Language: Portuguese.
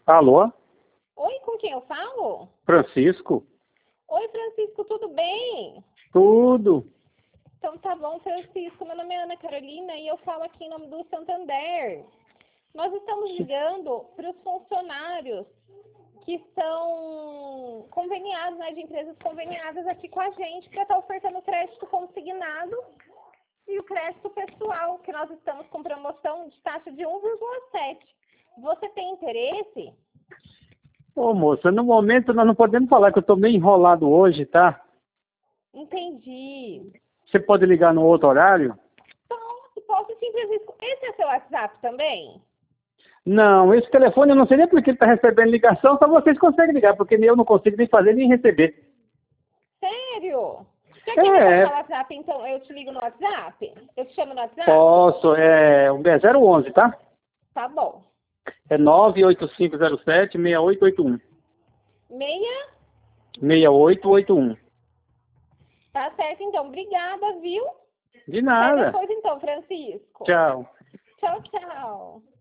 Alô? Oi, com quem eu falo? Francisco? Oi, Francisco, tudo bem? Tudo. Então tá bom, Francisco. Meu nome é Ana Carolina e eu falo aqui em nome do Santander. Nós estamos ligando para os funcionários que são conveniados, né, de empresas conveniadas aqui com a gente, para estar ofertando crédito consignado e o crédito pessoal, que nós estamos com promoção de taxa de 1,7. Você tem interesse? Ô, moça, no momento nós não podemos falar que eu estou meio enrolado hoje, tá? Entendi. Você pode ligar no outro horário? Posso sim, Francisco. Esse é seu WhatsApp também? Não, esse telefone eu não sei nem por que ele está recebendo ligação, só vocês conseguem ligar, porque eu não consigo nem fazer nem receber. Sério? Já quer me É, passar o WhatsApp, então eu te ligo no WhatsApp? Eu te chamo no WhatsApp? posso, é 011, tá? Tá bom. É 98507-6881. Meia? 6881. Tá certo, então. Obrigada, viu? De Até nada. depois, então, Francisco. Tchau. Tchau, tchau.